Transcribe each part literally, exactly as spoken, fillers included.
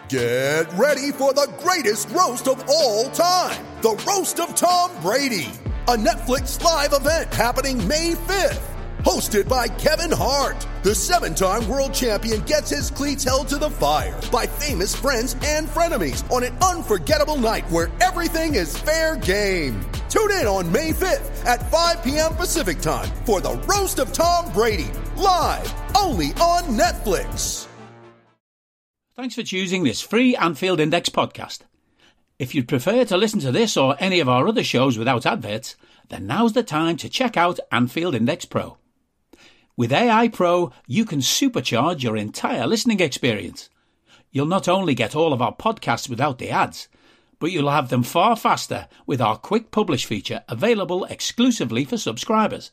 Get ready for the greatest roast of all time, the Roast of Tom Brady, a Netflix live event happening May fifth. Hosted by Kevin Hart, the seven-time world champion gets his cleats held to the fire by famous friends and frenemies on an unforgettable night where everything is fair game. Tune in on May fifth at five p.m. Pacific time for the Roast of Tom Brady, live only on Netflix. Thanks for choosing this free Anfield Index podcast. If you'd prefer to listen to this or any of our other shows without adverts, then now's the time to check out Anfield Index Pro. With A I Pro, you can supercharge your entire listening experience. You'll not only get all of our podcasts without the ads, but you'll have them far faster with our Quick Publish feature available exclusively for subscribers.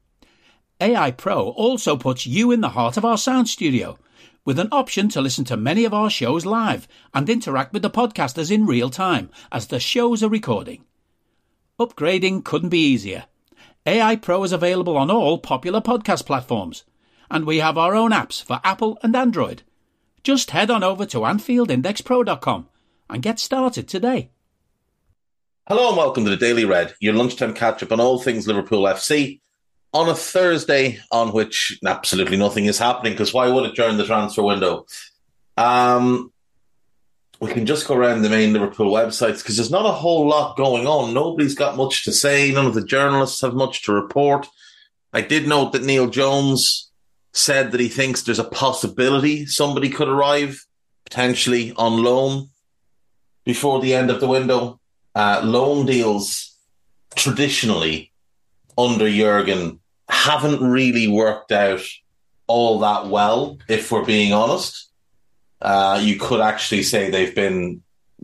A I Pro also puts you in the heart of our sound studio, with an option to listen to many of our shows live and interact with the podcasters in real time as the shows are recording. Upgrading couldn't be easier. A I Pro is available on all popular podcast platforms, and we have our own apps for Apple and Android. Just head on over to Anfield Index Pro dot com and get started today. Hello and welcome to the Daily Red, your lunchtime catch-up on all things Liverpool F C, on a Thursday on which absolutely nothing is happening, because why would it during the transfer window? Um... We can just go around the main Liverpool websites because there's not a whole lot going on. Nobody's got much to say. None of the journalists have much to report. I did note that Neil Jones said that he thinks there's a possibility somebody could arrive, potentially on loan, before the end of the window. Uh, loan deals, traditionally, under Jurgen, haven't really worked out all that well, if we're being honest. Uh, you could actually say they've been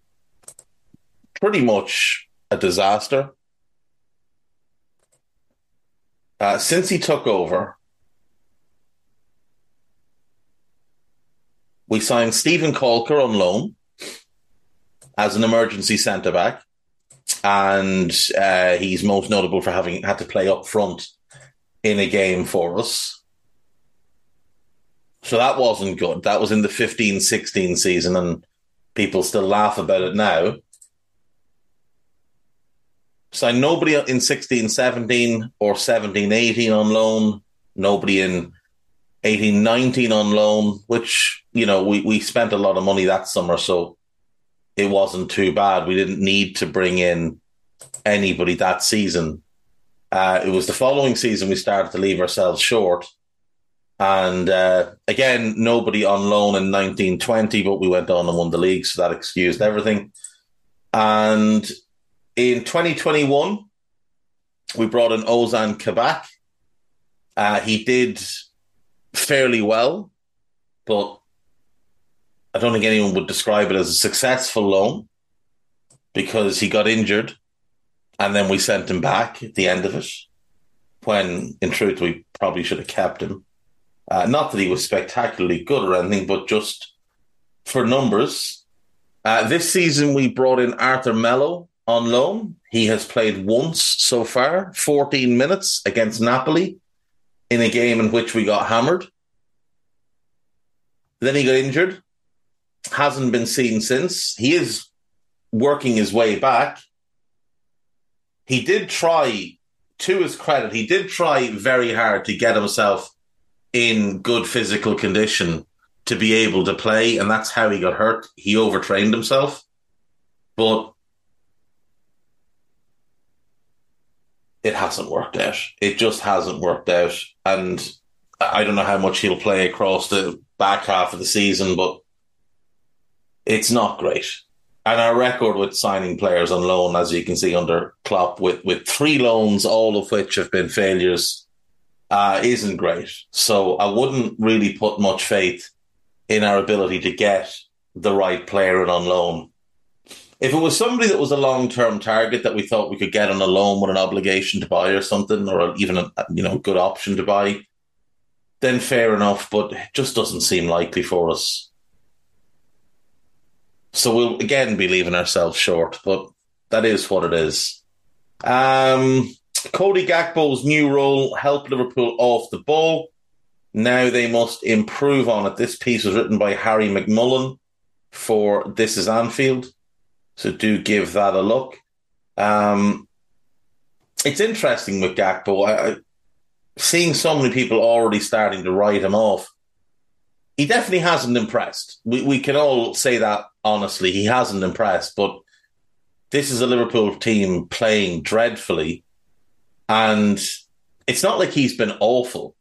pretty much a disaster. Uh, since he took over, we signed Stephen Colker on loan as an emergency centre-back, and uh, he's most notable for having had to play up front in a game for us. So that wasn't good. That was in the fifteen sixteen season, and people still laugh about it now. So nobody in sixteen seventeen or seventeen eighteen on loan. Nobody in eighteen nineteen on loan, which, you know, we, we spent a lot of money that summer, so it wasn't too bad. We didn't need to bring in anybody that season. Uh, it was the following season we started to leave ourselves short. And uh, again, nobody on loan in nineteen twenty, but we went on and won the league, so that excused everything. And in twenty twenty-one, we brought in Ozan Kabak. Uh, he did fairly well, but I don't think anyone would describe it as a successful loan because he got injured and then we sent him back at the end of it, when in truth we probably should have kept him. Uh, not that he was spectacularly good or anything, but just for numbers. Uh, this season, we brought in Arthur Melo on loan. He has played once so far, fourteen minutes against Napoli in a game in which we got hammered. Then he got injured. Hasn't been seen since. He is working his way back. He did try, to his credit, he did try very hard to get himself in good physical condition to be able to play, and that's how he got hurt. He overtrained himself, but it hasn't worked out. It just hasn't worked out, and I don't know how much he'll play across the back half of the season, but it's not great. And our record with signing players on loan, as you can see under Klopp, with, with three loans, all of which have been failures, Uh, isn't great. So I wouldn't really put much faith in our ability to get the right player in on loan. If it was somebody that was a long-term target that we thought we could get on a loan with an obligation to buy or something, or even a you know good option to buy, then fair enough, but it just doesn't seem likely for us. So we'll again be leaving ourselves short, but that is what it is. Um... Cody Gakpo's new role helped Liverpool off the ball. Now they must improve on it. This piece was written by Harry McMullen. for This Is Anfield. So do give that a look. Um, it's interesting with Gakpo. I, I, seeing so many people already starting to write him off, he definitely hasn't impressed. We we can all say that honestly. He hasn't impressed, but this is a Liverpool team playing dreadfully, and it's not like he's been awful.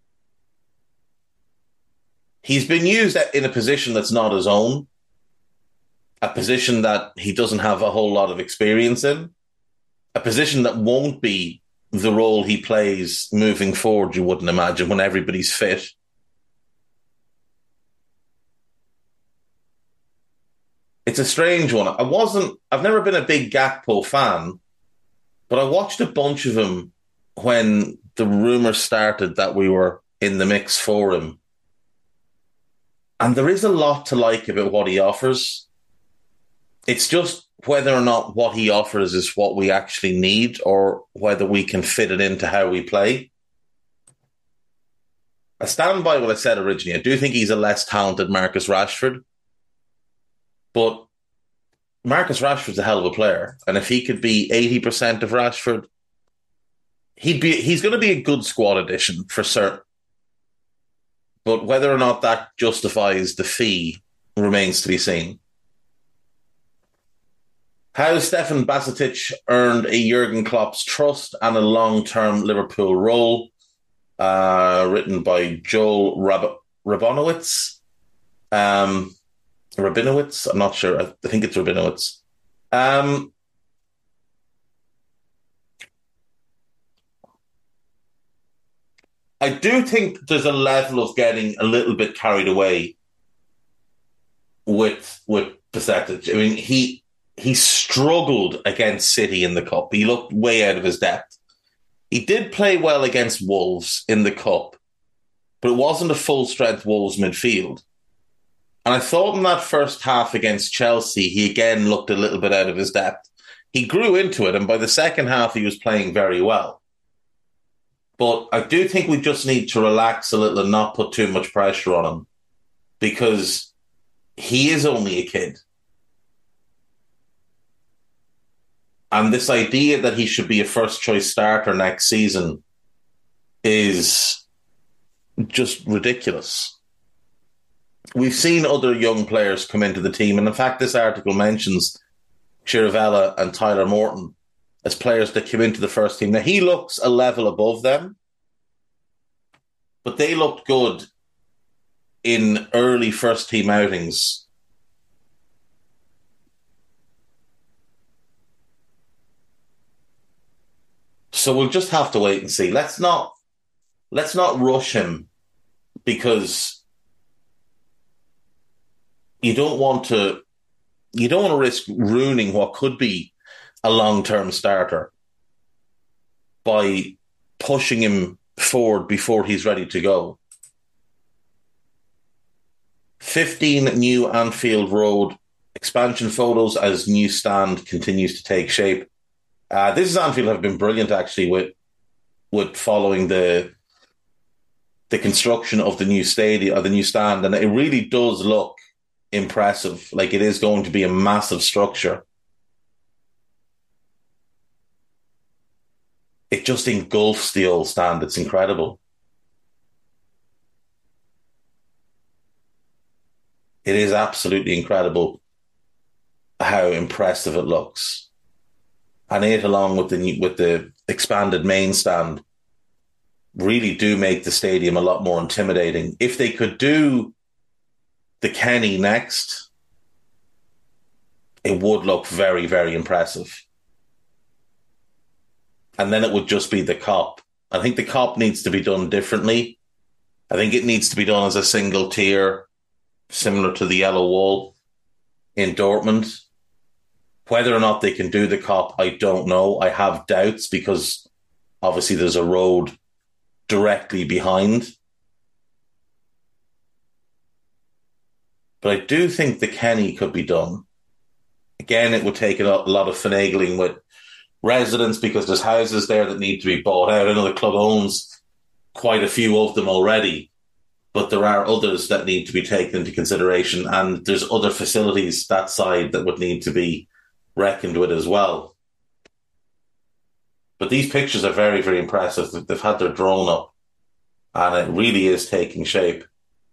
He's been used in a position that's not his own, a position that he doesn't have a whole lot of experience in, a position that won't be the role he plays moving forward, you wouldn't imagine, when everybody's fit. It's a strange one. I wasn't, I've never been a big Gakpo fan, but I watched a bunch of him when the rumours started that we were in the mix for him. And there is a lot to like about what he offers. It's just whether or not what he offers is what we actually need, or whether we can fit it into how we play. I stand by what I said originally. I do think he's a less talented Marcus Rashford. But Marcus Rashford's a hell of a player. And if he could be eighty percent of Rashford, he'd be he's going to be a good squad addition for certain. But whether or not that justifies the fee remains to be seen. How Stefan Bajcetic earned a Jurgen Klopp's trust and a long-term Liverpool role, uh, written by Joel Rab- Rabinowitz. Um, Rabinowitz? I'm not sure. I think it's Rabinowitz. Um, I do think there's a level of getting a little bit carried away with with Bajcetic. I mean, he he struggled against City in the Cup. He looked way out of his depth. He did play well against Wolves in the Cup, but it wasn't a full-strength Wolves midfield. And I thought in that first half against Chelsea, he again looked a little bit out of his depth. He grew into it, and by the second half, he was playing very well. But I do think we just need to relax a little and not put too much pressure on him, because he is only a kid. And this idea that he should be a first-choice starter next season is just ridiculous. We've seen other young players come into the team, and in fact, this article mentions Chirivella and Tyler Morton as players that came into the first team. Now, he looks a level above them, but they looked good in early first-team outings. So we'll just have to wait and see. Let's not let's not rush him, because you don't want to you don't want to risk ruining what could be a long-term starter by pushing him forward before he's ready to go. fifteen new Anfield Road expansion photos as new stand continues to take shape. Uh, this is Anfield have been brilliant, actually, with with following the the construction of the new stadium, or the new stand, and it really does look impressive. Like, it is going to be a massive structure. It just engulfs the old stand. It's incredible. It is absolutely incredible how impressive it looks. And it, along with the with the expanded main stand, really do make the stadium a lot more intimidating. If they could do the Kenny next, it would look very, very impressive. And then it would just be the Kop. I think the Kop needs to be done differently. I think it needs to be done as a single tier, similar to the Yellow Wall in Dortmund. Whether or not they can do the Kop, I don't know. I have doubts, because obviously there's a road directly behind. But I do think the Kenny could be done. Again, it would take a lot of finagling with residents, because there's houses there that need to be bought out. I know the club owns quite a few of them already. but there are others that need to be taken into consideration, and there's other facilities that side that would need to be reckoned with as well. But these pictures are very, very impressive. They've had their drone up, and it really is taking shape.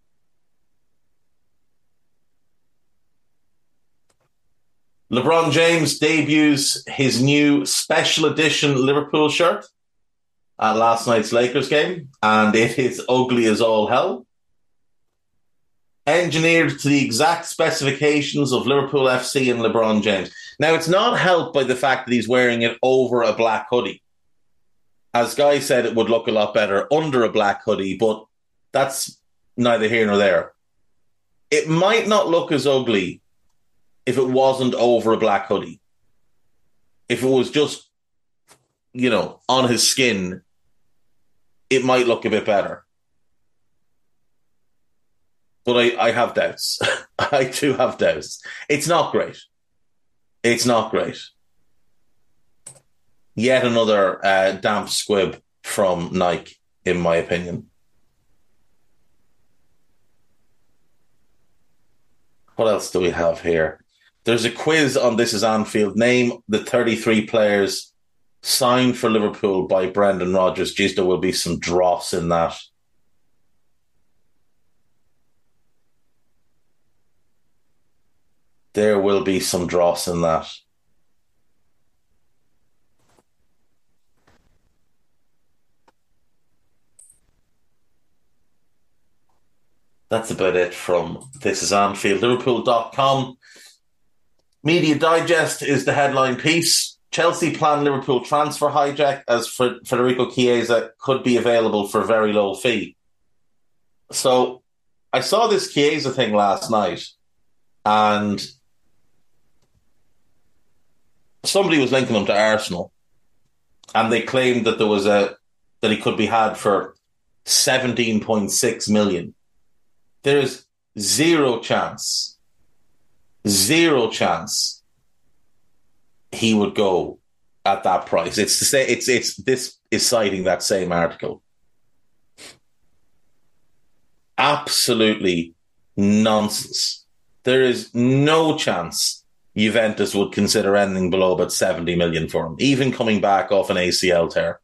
LeBron James debuts his new special edition Liverpool shirt at last night's Lakers game, and it is ugly as all hell. Engineered to the exact specifications of Liverpool F C and LeBron James. Now, it's not helped by the fact that he's wearing it over a black hoodie. As Guy said, it would look a lot better under a black hoodie, but that's neither here nor there. It might not look as ugly if it wasn't over a black hoodie. If it was just, you know, on his skin, it might look a bit better. But I, I have doubts. I do have doubts. It's not great. It's not great. Yet another uh, damp squib from Nike, in my opinion. What else do we have here? There's a quiz on This Is Anfield. Name the thirty-three players signed for Liverpool by Brendan Rodgers. Geez, there will be some dross in that. There will be some dross in that. That's about it from This Is Anfield. Liverpool dot com. Media Digest is the headline piece. Chelsea plan Liverpool transfer hijack as Federico Chiesa could be available for a very low fee. So I saw this Chiesa thing last night, and somebody was linking him to Arsenal, and they claimed that there was a that he could be had for seventeen point six million. There is zero chance, zero chance he would go at that price. It's to say it's it's this is citing that same article. Absolutely nonsense. There is no chance Juventus would consider anything below about seventy million for him, even coming back off an A C L tear.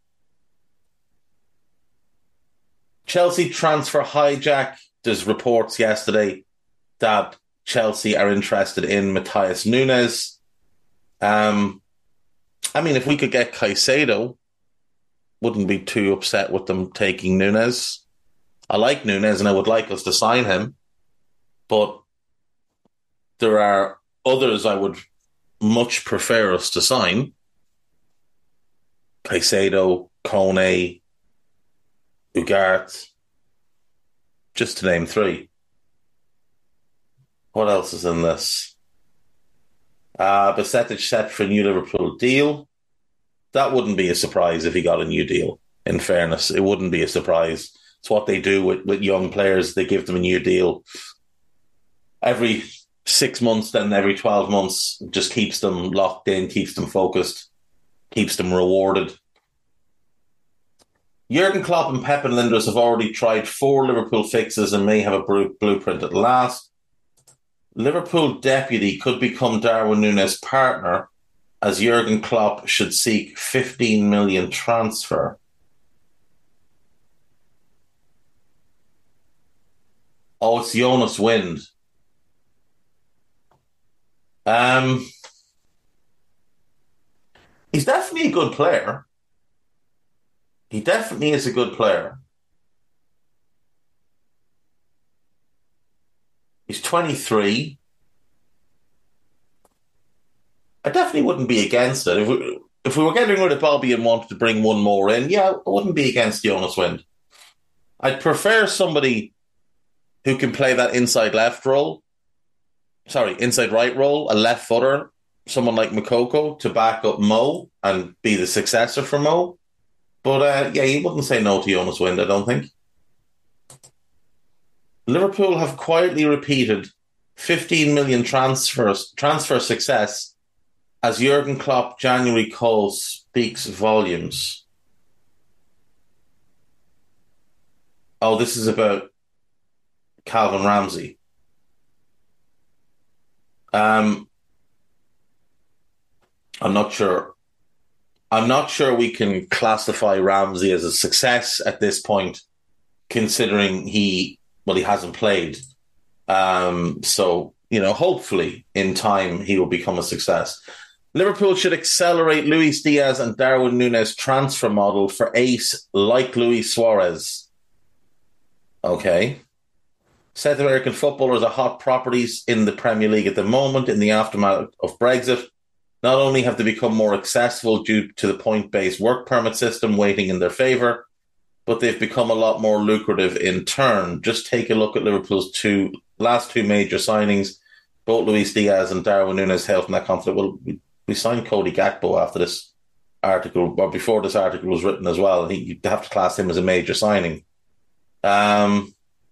Chelsea transfer hijack. There's reports yesterday that Chelsea are interested in Matheus Nunes. Um, I mean, if we could get Caicedo, wouldn't be too upset with them taking Nunes. I like Nunes and I would like us to sign him, but there are others I would much prefer us to sign. Caicedo, Kone, Ugarte, just to name three. What else is in this? Uh, Bajcetic set for a new Liverpool deal. That wouldn't be a surprise if he got a new deal, in fairness. It wouldn't be a surprise. It's what they do with, with young players. They give them a new deal every six months, then every twelve months. Just keeps them locked in, keeps them focused, keeps them rewarded. Jurgen Klopp and Pep and Lindros have already tried four Liverpool fixes and may have a blueprint at last. Liverpool deputy could become Darwin Núñez partner, as Jurgen Klopp should seek fifteen million transfer. Oh, it's Jonas Wind. Um, he's definitely a good player. He definitely is a good player. He's twenty-three. I definitely wouldn't be against it. If we, if we were getting rid of Bobby and wanted to bring one more in, yeah, I wouldn't be against Jonas Wind. I'd prefer somebody who can play that inside left role. Sorry, inside right role, a left footer, someone like Moukoko to back up Mo and be the successor for Mo. But uh, yeah, you wouldn't say no to Jonas Wind, I don't think. Liverpool have quietly repeated fifteen million transfers, transfer success as Jurgen Klopp January call speaks volumes. Oh, this is about Calvin Ramsey. Um, I'm not sure. I'm not sure we can classify Ramsey as a success at this point, considering he, well, he hasn't played. Um, so, you know, hopefully in time he will become a success. Liverpool should accelerate Luis Diaz and Darwin Núñez transfer model for ace like Luis Suarez. Okay. South American footballers are hot properties in the Premier League at the moment in the aftermath of Brexit. Not only have they become more accessible due to the point-based work permit system weighting in their favour, but they've become a lot more lucrative in turn. Just take a look at Liverpool's two last two major signings, both Luis Diaz and Darwin Núñez hail from that conflict. Well, we, we signed Cody Gakpo after this article, or before this article was written as well. He, you have to class him as a major signing. Um...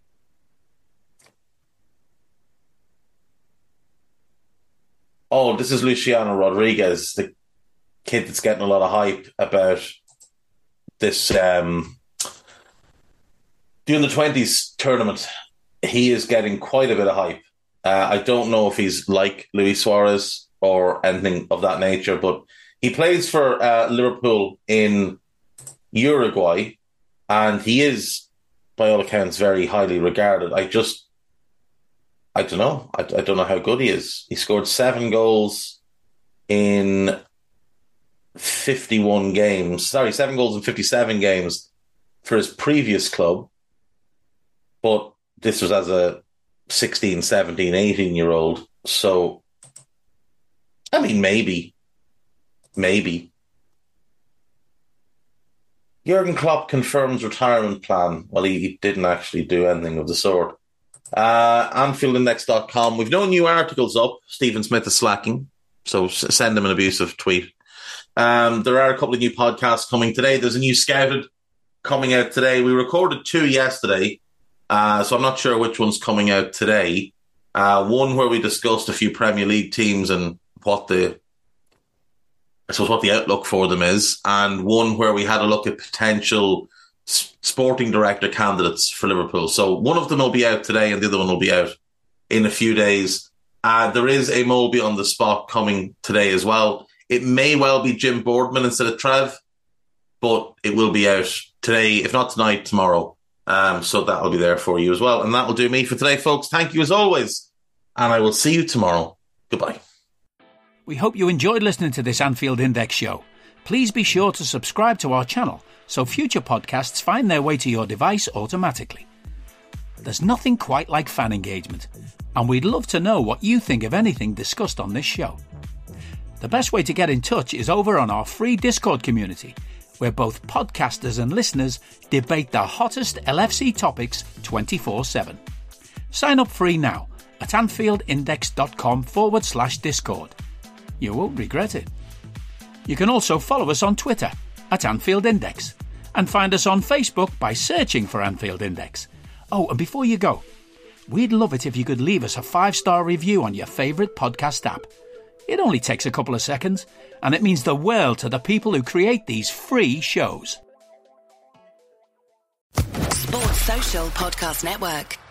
Oh, this is Luciano Rodriguez, the kid that's getting a lot of hype about this um, the under twenties tournament. He is getting quite a bit of hype. Uh, I don't know if he's like Luis Suarez or anything of that nature, but he plays for uh, Liverpool in Uruguay, and he is, by all accounts, very highly regarded. I just I don't know. I, I don't know how good he is. He scored seven goals in fifty-one games. Sorry, seven goals in fifty-seven games for his previous club. But this was as a sixteen, seventeen, eighteen-year-old. So, I mean, maybe. Maybe. Jurgen Klopp confirms retirement plan. Well, he, he didn't actually do anything of the sort. Uh, Anfield Index dot com. We've no new articles up. Stephen Smith is slacking, so s- send him an abusive tweet. Um, there are a couple of new podcasts coming today. There's a new Scouted coming out today. We recorded two yesterday, uh, so I'm not sure which one's coming out today. Uh, one where we discussed a few Premier League teams and what the, I suppose, what the outlook for them is, and one where we had a look at potential sporting director candidates for Liverpool. So one of them will be out today and the other one will be out in a few days. Uh, there is a Molby on the spot coming today as well. It may well be Jim Boardman instead of Trev, but it will be out today, if not tonight, tomorrow. Um, so that'll be there for you as well. And that will do me for today, folks. Thank you as always. And I will see you tomorrow. Goodbye. We hope you enjoyed listening to this Anfield Index show. Please be sure to subscribe to our channel so future podcasts find their way to your device automatically. There's nothing quite like fan engagement, and we'd love to know what you think of anything discussed on this show. The best way to get in touch is over on our free Discord community, where both podcasters and listeners debate the hottest L F C topics twenty-four seven. Sign up free now at AnfieldIndex.com forward slash Discord. You won't regret it. You can also follow us on Twitter at Anfield Index and find us on Facebook by searching for Anfield Index. Oh, and before you go, we'd love it if you could leave us a five-star review on your favourite podcast app. It only takes a couple of seconds, and it means the world to the people who create these free shows. Sports Social Podcast Network.